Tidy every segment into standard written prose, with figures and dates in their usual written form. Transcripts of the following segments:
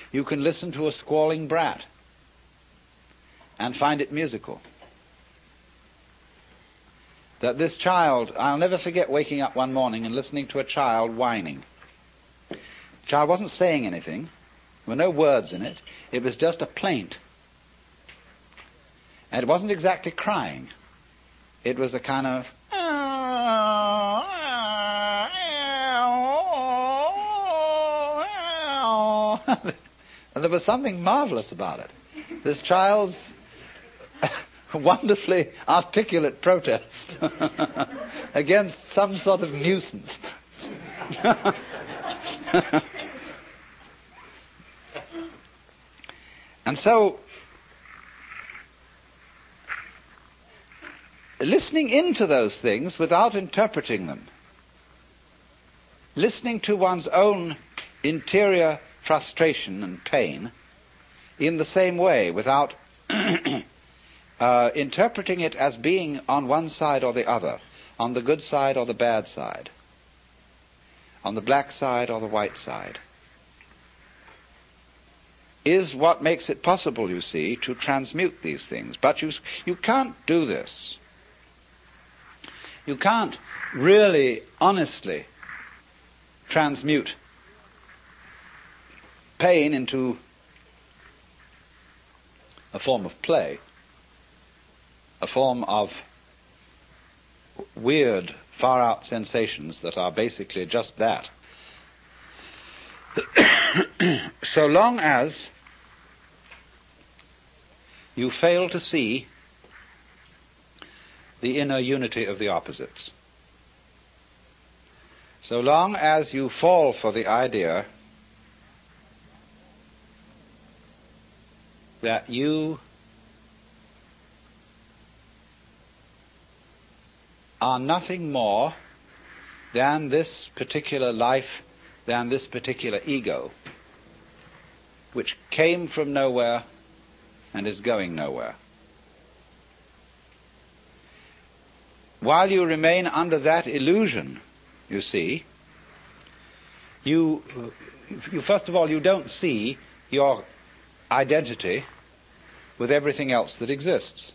You can listen to a squalling brat and find it musical. That this child, I'll never forget waking up one morning and listening to a child whining. The child wasn't saying anything. There were no words in it. It was just a plaint. And it wasn't exactly crying. It was a kind of... And there was something marvelous about it. This child's wonderfully articulate protest against some sort of nuisance. And so, listening into those things without interpreting them, listening to one's own interior frustration and pain in the same way, without interpreting it as being on one side or the other, on the good side or the bad side, on the black side or the white side, is what makes it possible, you see, to transmute these things. But you can't do this. You can't really, honestly transmute pain into a form of play, a form of weird, far-out sensations that are basically just that. So long as you fail to see the inner unity of the opposites, so long as you fall for the idea that you are nothing more than this particular life, than this particular ego, which came from nowhere and is going nowhere. While you remain under that illusion, you see, you first of all, you don't see your identity with everything else that exists.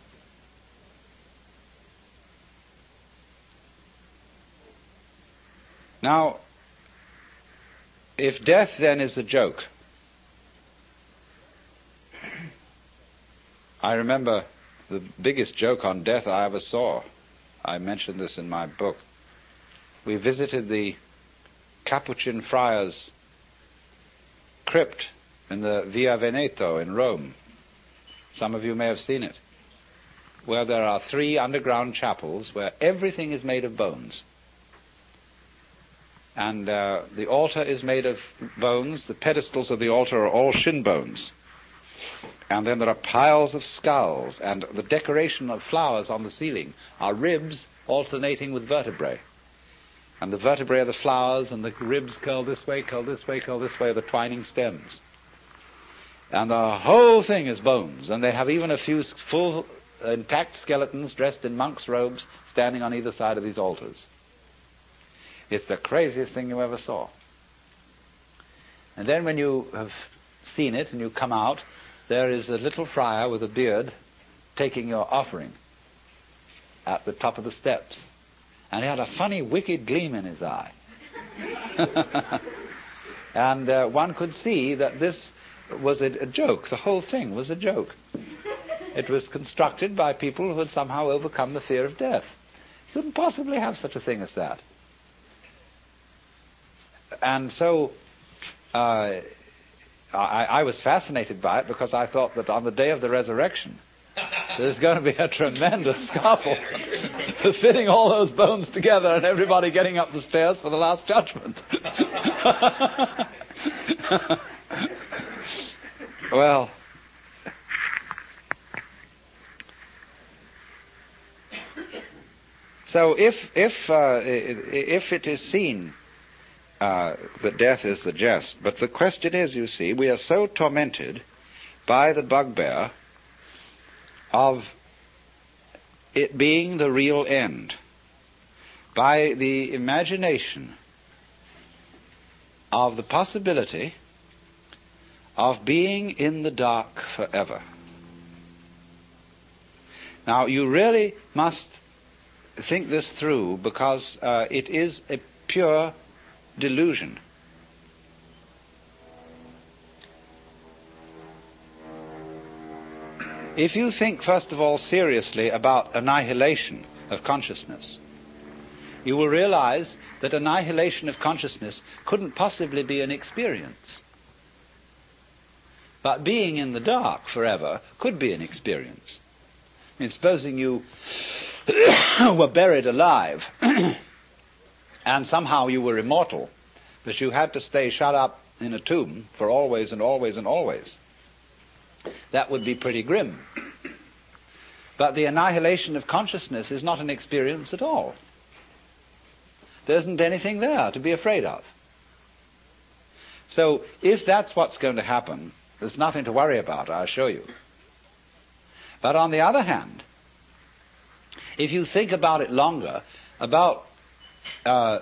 Now, if death then is a joke, I remember the biggest joke on death I ever saw. I mentioned this in my book. We visited the Capuchin friars' crypt in the Via Veneto in Rome. Some of you may have seen it, where there are 3 underground chapels where everything is made of bones. And the altar is made of bones. The pedestals of the altar are all shin bones. And then there are piles of skulls, and the decoration of flowers on the ceiling are ribs alternating with vertebrae. And the vertebrae are the flowers, and the ribs curl this way, curl this way, curl this way, the twining stems. And the whole thing is bones, and they have even a few full intact skeletons dressed in monks' robes standing on either side of these altars. It's the craziest thing you ever saw. And then when you have seen it and you come out, there is a little friar with a beard taking your offering at the top of the steps. And he had a funny, wicked gleam in his eye. And one could see that this was a joke. The whole thing was a joke. It was constructed by people who had somehow overcome the fear of death. You couldn't possibly have such a thing as that. And so I was fascinated by it, because I thought that on the day of the resurrection there's going to be a tremendous scuffle fitting all those bones together and everybody getting up the stairs for the last judgment. Well, so if it is seen that death is the jest, but the question is, you see, we are so tormented by the bugbear of it being the real end, by the imagination of the possibility of being in the dark forever. Now, you really must think this through, because it is a pure delusion. If you think, first of all, seriously about annihilation of consciousness, you will realize that annihilation of consciousness couldn't possibly be an experience. But being in the dark forever could be an experience. I mean, supposing you were buried alive and somehow you were immortal, but you had to stay shut up in a tomb for always and always and always. That would be pretty grim. But the annihilation of consciousness is not an experience at all. There isn't anything there to be afraid of. So if that's what's going to happen, there's nothing to worry about, I assure you. But on the other hand, if you think about it longer, about a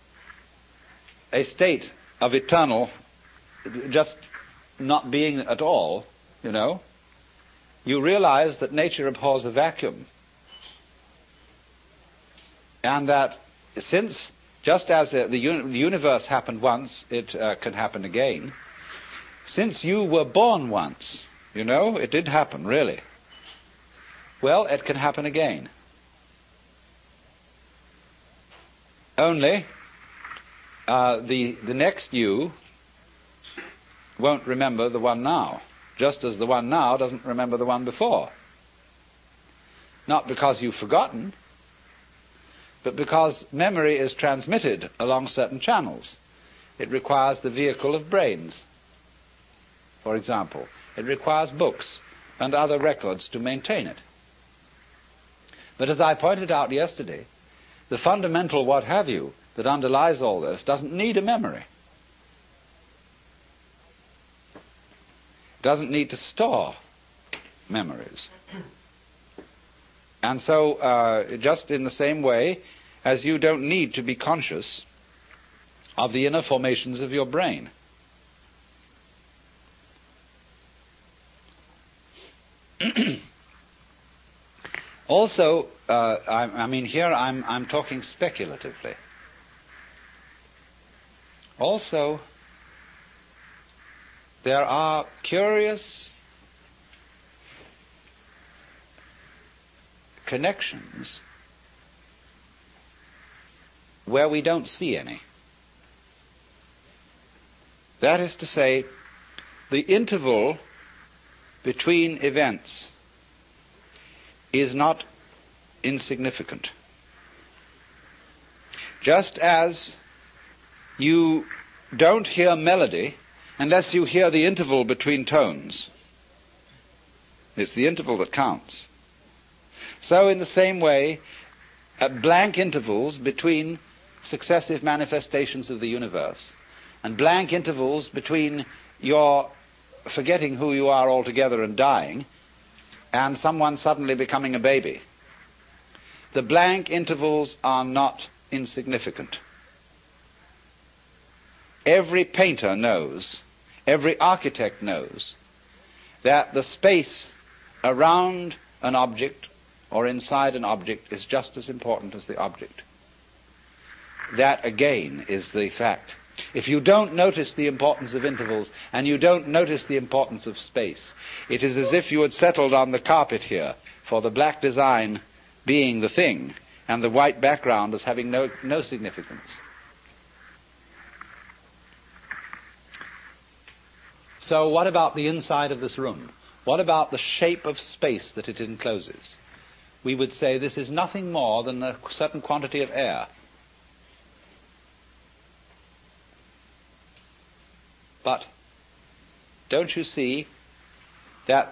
state of eternal, just not being at all, you realize that nature abhors a vacuum. And that since, just as the universe happened once, it can happen again. Since you were born once, it did happen, really. Well, it can happen again. Only the next you won't remember the one now, just as the one now doesn't remember the one before. Not because you've forgotten, but because memory is transmitted along certain channels. It requires the vehicle of brains, for example. It requires books and other records to maintain it. But as I pointed out yesterday, the fundamental what have you that underlies all this doesn't need a memory. It doesn't need to store memories. And so, just in the same way as you don't need to be conscious of the inner formations of your brain. Also, here I'm talking speculatively. Also, there are curious connections where we don't see any. That is to say, the interval between events is not insignificant. Just as you don't hear melody unless you hear the interval between tones. It's the interval that counts. So in the same way, at blank intervals between successive manifestations of the universe, and blank intervals between your forgetting who you are altogether and dying, and someone suddenly becoming a baby, the blank intervals are not insignificant. Every painter knows, every architect knows, that the space around an object or inside an object is just as important as the object. That, again, is the fact. If you don't notice the importance of intervals and you don't notice the importance of space, it is as if you had settled on the carpet here for the black design being the thing and the white background as having no significance. So what about the inside of this room? What about the shape of space that it encloses? We would say this is nothing more than a certain quantity of air. But don't you see that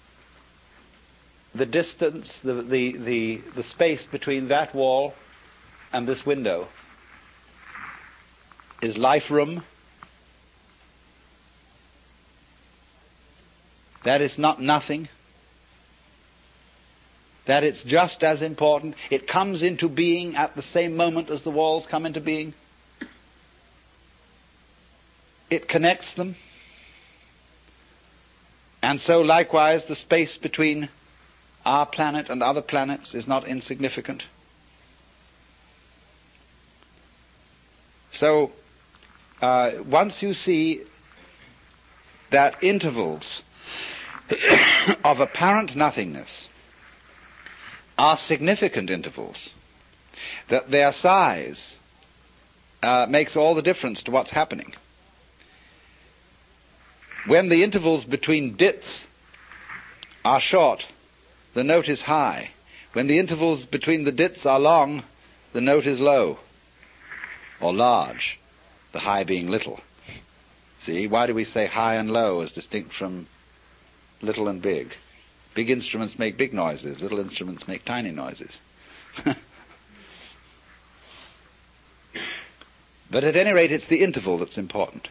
the distance, the space between that wall and this window is life room? That is not nothing. That it's just as important. It comes into being at the same moment as the walls come into being. It connects them. And so likewise the space between our planet and other planets is not insignificant. So once you see that intervals of apparent nothingness are significant intervals, that their size makes all the difference to what's happening. When the intervals between dits are short, the note is high. When the intervals between the dits are long, the note is low or large, the high being little. See, why do we say high and low as distinct from little and big? Big instruments make big noises, little instruments make tiny noises. But at any rate, it's the interval that's important.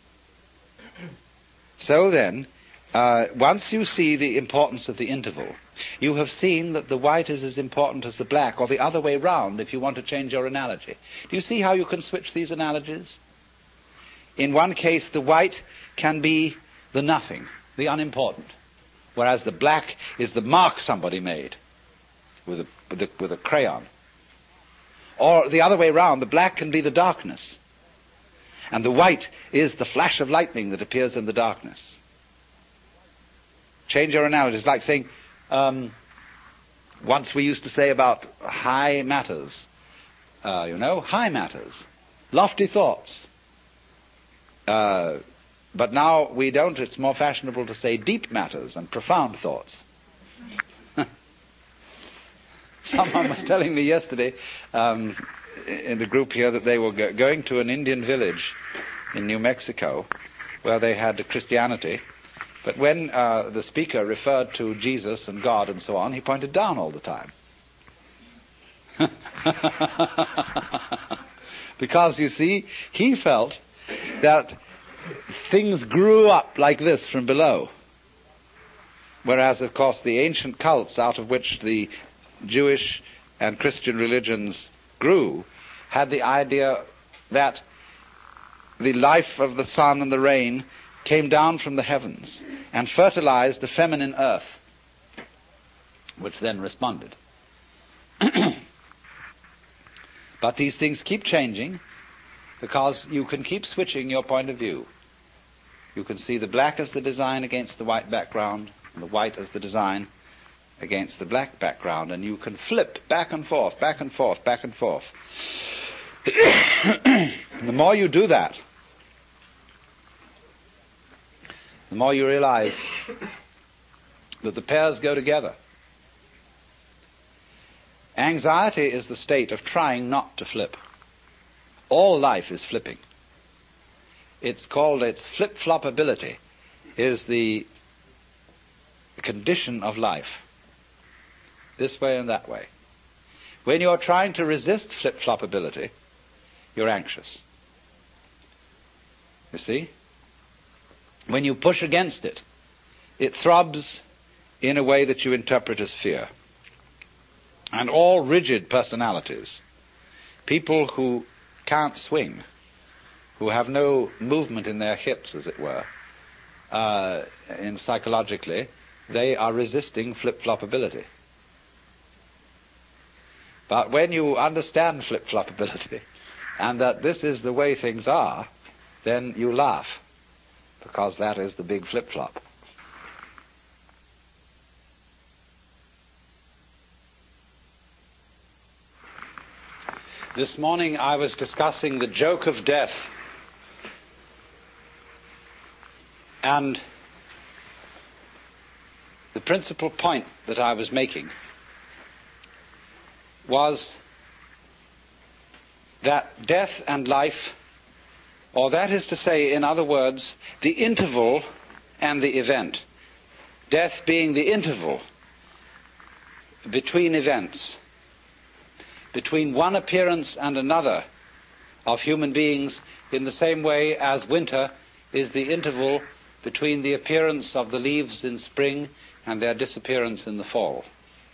So then, once you see the importance of the interval, you have seen that the white is as important as the black, or the other way round if you want to change your analogy. Do you see how you can switch these analogies? In one case, the white can be the nothing, the unimportant, whereas the black is the mark somebody made with a crayon. Or the other way round, the black can be the darkness, and the white is the flash of lightning that appears in the darkness. Change your analogy. It's like saying, once we used to say about high matters, high matters, lofty thoughts. But now we don't. It's more fashionable to say deep matters and profound thoughts. Someone was telling me yesterday in the group here that they were going to an Indian village in New Mexico where they had Christianity. But when the speaker referred to Jesus and God and so on, he pointed down all the time. Because, you see, he felt that things grew up like this from below. Whereas, of course, the ancient cults out of which the Jewish and Christian religions grew had the idea that the life of the sun and the rain came down from the heavens and fertilized the feminine earth, which then responded. But these things keep changing because you can keep switching your point of view. You can see the black as the design against the white background, and the white as the design against the black background, and you can flip back and forth, back and forth, back and forth. And the more you do that, the more you realize that the pairs go together. Anxiety is the state of trying not to flip. All life is flipping. It's called its flip-flopability, is the condition of life. This way and that way. When you're trying to resist flip-flopability, you're anxious. You see? When you push against it, it throbs in a way that you interpret as fear. And all rigid personalities, people who can't swing, who have no movement in their hips, as it were, in psychologically, they are resisting flip-flopability. But when you understand flip-flopability, and that this is the way things are, then you laugh, because that is the big flip-flop. This morning I was discussing the joke of death, and the principal point that I was making was that death and life, or that is to say, in other words, the interval and the event, death being the interval between events, between one appearance and another of human beings, in the same way as winter is the interval between the appearance of the leaves in spring and their disappearance in the fall.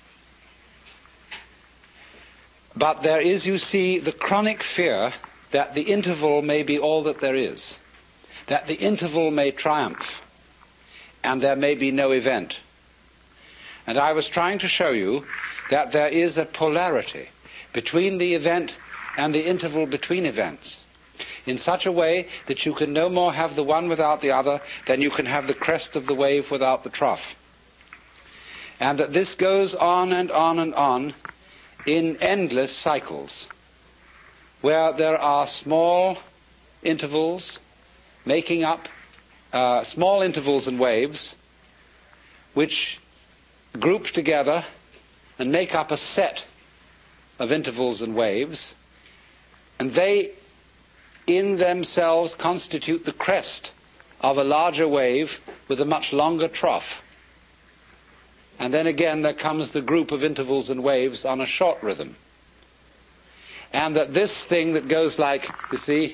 But there is, you see, the chronic fear that the interval may be all that there is, that the interval may triumph, and there may be no event. And I was trying to show you that there is a polarity between the event and the interval between events, in such a way that you can no more have the one without the other than you can have the crest of the wave without the trough. And that this goes on and on and on in endless cycles, where there are small intervals making up small intervals and waves which group together and make up a set of intervals and waves, and they in themselves constitute the crest of a larger wave with a much longer trough. And then again there comes the group of intervals and waves on a short rhythm. And that this thing that goes like, you see,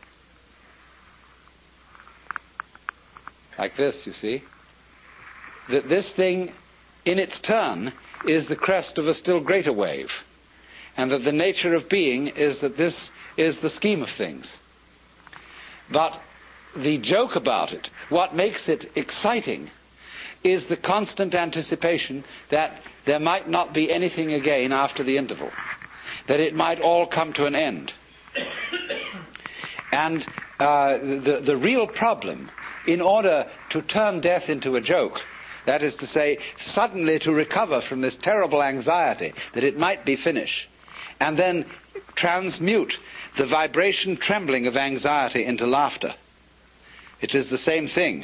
like this, you see, that this thing in its turn is the crest of a still greater wave, and that the nature of being is that this is the scheme of things. But the joke about it, what makes it exciting, is the constant anticipation that there might not be anything again after the interval, that it might all come to an end. And the real problem, in order to turn death into a joke, that is to say, suddenly to recover from this terrible anxiety that it might be finished, and then transmute the vibration trembling of anxiety into laughter. It is the same thing.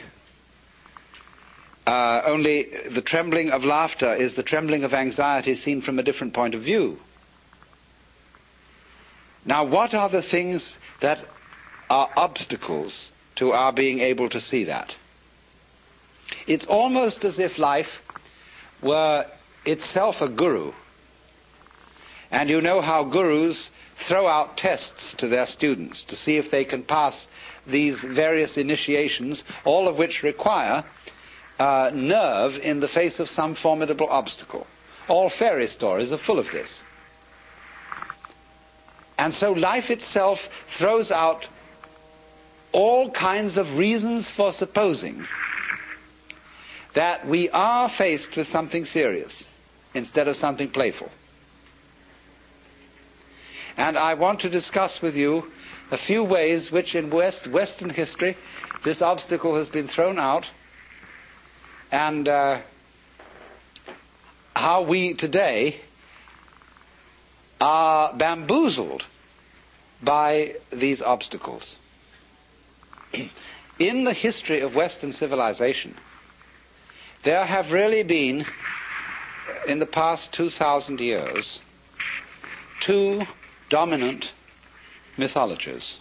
Only the trembling of laughter is the trembling of anxiety seen from a different point of view. Now, what are the things that are obstacles to our being able to see that? It's almost as if life were itself a guru. And you know how gurus throw out tests to their students to see if they can pass these various initiations, all of which require nerve in the face of some formidable obstacle. All fairy stories are full of this. And so life itself throws out all kinds of reasons for supposing that we are faced with something serious instead of something playful. And I want to discuss with you a few ways which in Western history this obstacle has been thrown out, and how we today are bamboozled by these obstacles. In the history of Western civilization, there have really been, in the past 2,000 years, two dominant mythologies.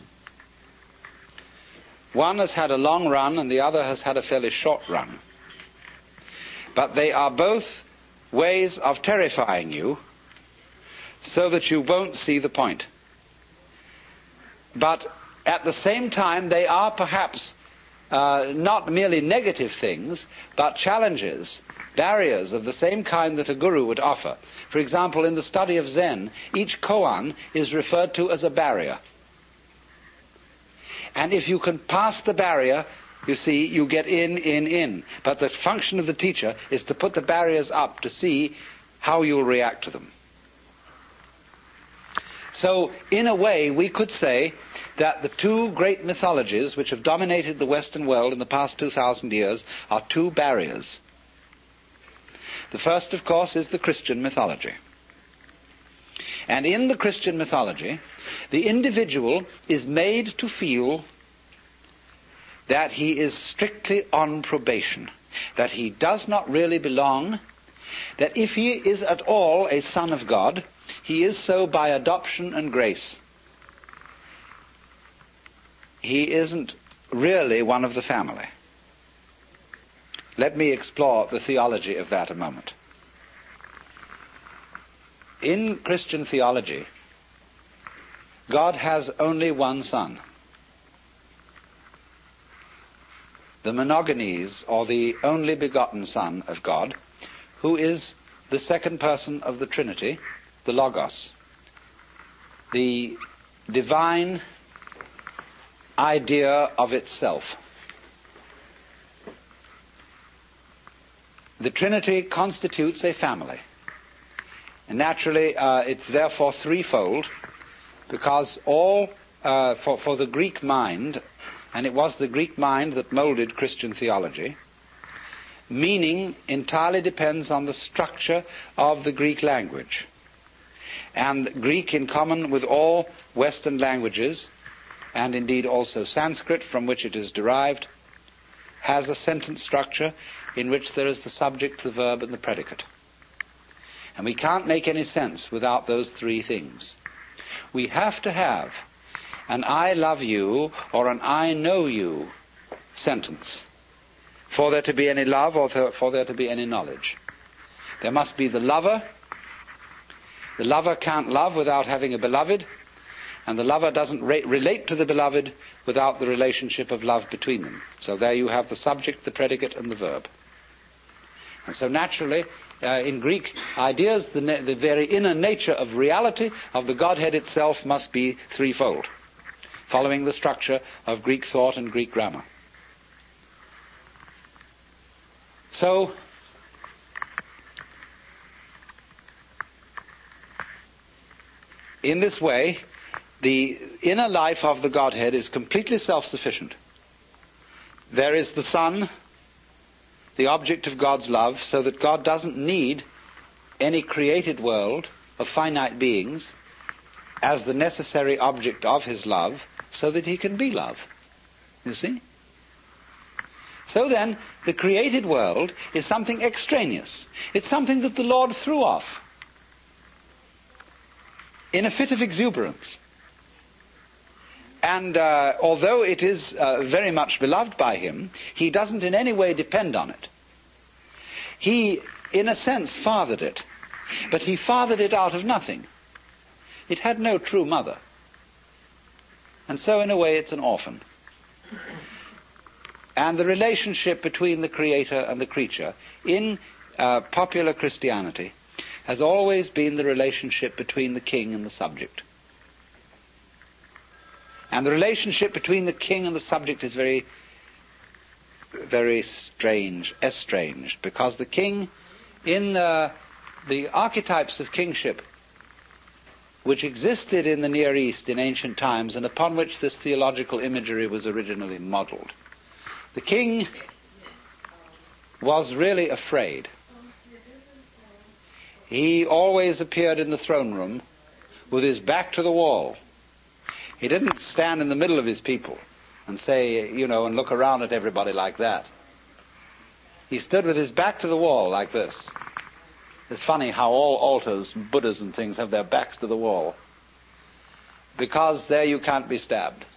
One has had a long run and the other has had a fairly short run. But they are both ways of terrifying you so that you won't see the point. But at the same time, they are perhaps not merely negative things, but challenges, barriers of the same kind that a guru would offer. For example, in the study of Zen, each koan is referred to as a barrier. And if you can pass the barrier, you see, you get in. But the function of the teacher is to put the barriers up to see how you'll react to them. So, in a way, we could say that the two great mythologies which have dominated the Western world in the past 2,000 years are two barriers. The first, of course, is the Christian mythology. And in the Christian mythology, the individual is made to feel that he is strictly on probation, that he does not really belong, that if he is at all a son of God, he is so by adoption and grace. He isn't really one of the family. Let me explore the theology of that a moment. In Christian theology, God has only one Son. The monogenes, or the only begotten Son of God, who is the second person of the Trinity, the Logos, the divine idea of itself. the Trinity constitutes a family. And naturally, it's therefore threefold, because for the Greek mind, and it was the Greek mind that molded Christian theology, meaning entirely depends on the structure of the Greek language. And Greek, in common with all Western languages, and indeed also Sanskrit, from which it is derived, has a sentence structure in which there is the subject, the verb, and the predicate. And we can't make any sense without those three things. We have to have an I love you or an I know you sentence for there to be any love or for there to be any knowledge. There must be the lover. The lover can't love without having a beloved, and the lover doesn't relate to the beloved without the relationship of love between them. So there you have the subject, the predicate, and the verb. And so naturally, in Greek ideas, the very inner nature of reality of the Godhead itself must be threefold, following the structure of Greek thought and Greek grammar. So, in this way, the inner life of the Godhead is completely self-sufficient. There is the Son, the object of God's love, so that God doesn't need any created world of finite beings as the necessary object of his love, so that he can be love. You see? So then, the created world is something extraneous. It's something that the Lord threw off in a fit of exuberance. And although it is very much beloved by him, he doesn't in any way depend on it. He, in a sense, fathered it, but he fathered it out of nothing. It had no true mother. And so, in a way, it's an orphan. And the relationship between the Creator and the creature in popular Christianity has always been the relationship between the king and the subject. And the relationship between the king and the subject is very, very strange, estranged, because the king, in the archetypes of kingship which existed in the Near East in ancient times and upon which this theological imagery was originally modeled, the king was really afraid. He always appeared in the throne room with his back to the wall. He didn't stand in the middle of his people and say, and look around at everybody like that. He stood with his back to the wall like this. It's funny how all altars, Buddhas and things, have their backs to the wall, because there you can't be stabbed.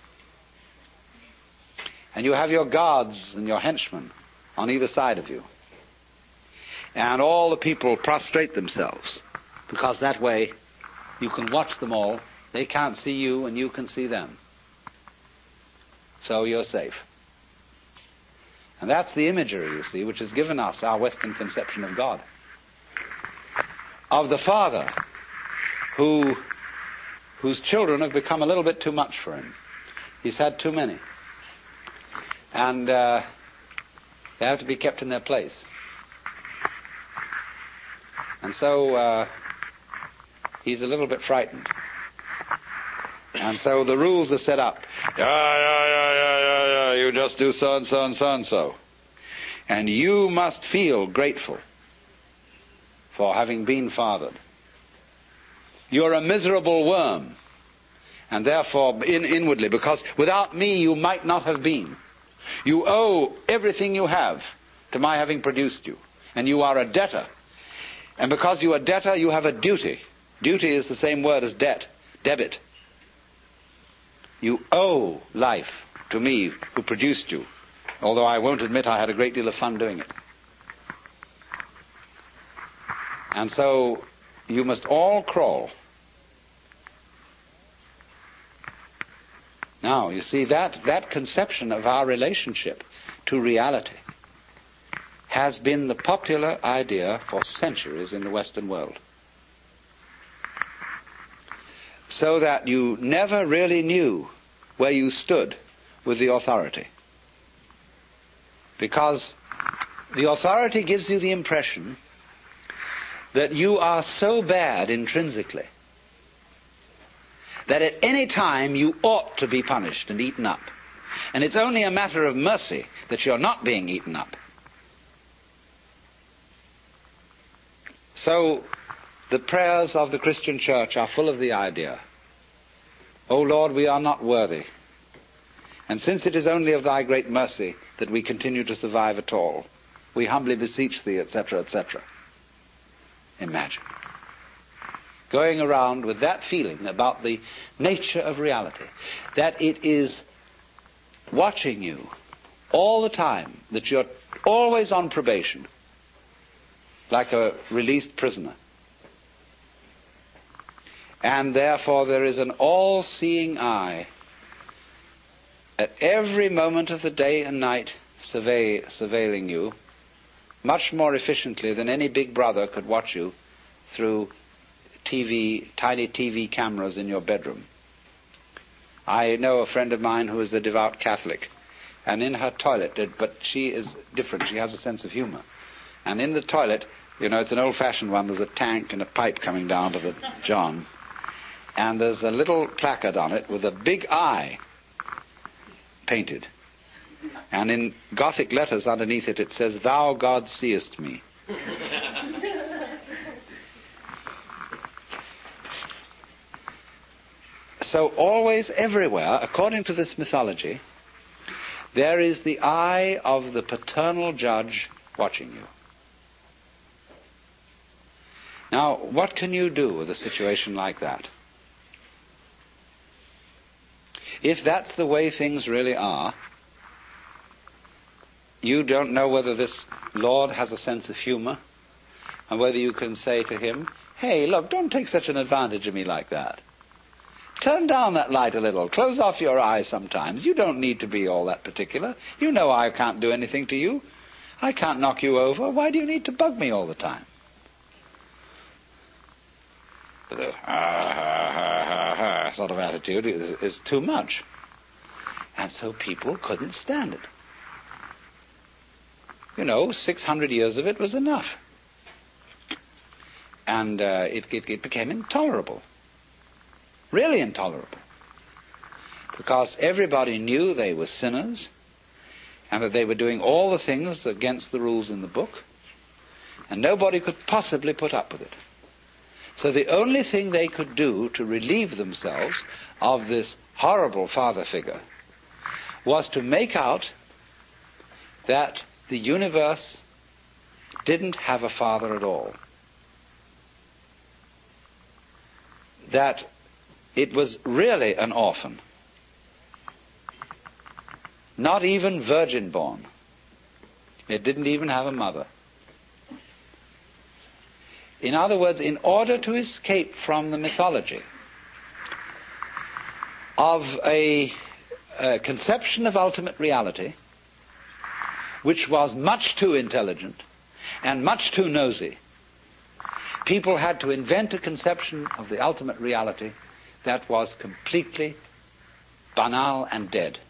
And you have your guards and your henchmen on either side of you. And all the people prostrate themselves, because that way you can watch them all. They can't see you and you can see them. So you're safe. And that's the imagery, you see, which has given us our Western conception of God. Of the Father, whose children have become a little bit too much for him. He's had too many. And they have to be kept in their place. And so he's a little bit frightened. And so the rules are set up. You just do so and so and so and so. And you must feel grateful for having been fathered. You're a miserable worm. And therefore, inwardly, because without me you might not have been. You owe everything you have to my having produced you. And you are a debtor. And because you are a debtor, you have a duty. Duty is the same word as debt, debit. You owe life to me who produced you, although I won't admit I had a great deal of fun doing it. And so you must all crawl. Now, you see, that conception of our relationship to reality has been the popular idea for centuries in the Western world. So that you never really knew where you stood with the authority. Because The authority gives you the impression that you are so bad intrinsically that at any time you ought to be punished and eaten up. And it's only a matter of mercy that you're not being eaten up. So the prayers of the Christian church are full of the idea, O Lord, we are not worthy. And since it is only of thy great mercy that we continue to survive at all, we humbly beseech thee, etc., etc. Imagine going around with that feeling about the nature of reality, that it is watching you all the time, that you're always on probation, like a released prisoner. And therefore there is an all-seeing eye at every moment of the day and night surveilling you, much more efficiently than any big brother could watch you through tiny TV cameras in your bedroom. I know a friend of mine who is a devout Catholic, and in her toilet, but she is different, she has a sense of humor. And in the toilet, it's an old-fashioned one, there's a tank and a pipe coming down to the john, and there's a little placard on it with a big eye painted. And in Gothic letters underneath it, it says, Thou, God, seest me. So always, everywhere, according to this mythology, there is the eye of the paternal judge watching you. Now, what can you do with a situation like that? If that's the way things really are, you don't know whether this Lord has a sense of humor, and whether you can say to him, hey, look, don't take such an advantage of me like that. Turn down that light a little. Close off your eyes sometimes. You don't need to be all that particular. You know I can't do anything to you. I can't knock you over. Why do you need to bug me all the time? The sort of attitude is too much. And so people couldn't stand it. 600 years of it was enough. And it became intolerable. Really intolerable. Because everybody knew they were sinners, and that they were doing all the things against the rules in the book, and nobody could possibly put up with it. So the only thing they could do to relieve themselves of this horrible father figure was to make out that the universe didn't have a father at all. That it was really an orphan. Not even virgin born. It didn't even have a mother. In other words, in order to escape from the mythology of a conception of ultimate reality, which was much too intelligent and much too nosy, people had to invent a conception of the ultimate reality that was completely banal and dead.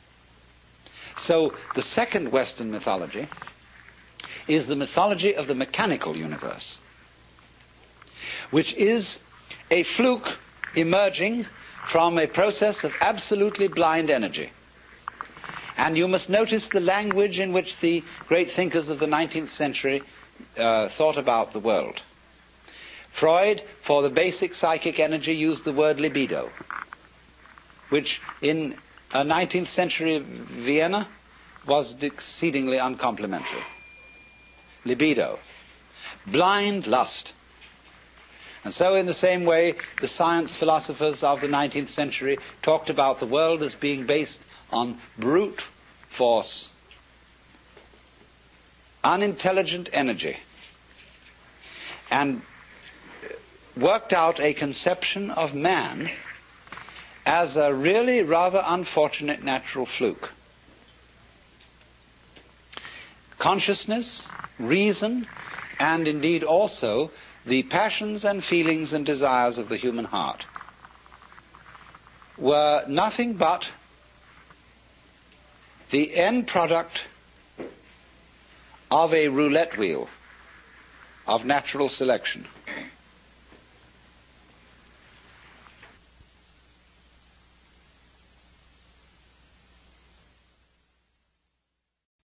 So the second Western mythology is the mythology of the mechanical universe, which is a fluke emerging from a process of absolutely blind energy. And you must notice the language in which the great thinkers of the 19th century thought about the world. Freud, for the basic psychic energy, used the word libido, which in 19th century Vienna was exceedingly uncomplimentary. Libido. Blind lust. And so in the same way, the science philosophers of the 19th century talked about the world as being based on brute force, unintelligent energy, and worked out a conception of man as a really rather unfortunate natural fluke. Consciousness, reason, and indeed also the passions and feelings and desires of the human heart were nothing but the end product of a roulette wheel of natural selection.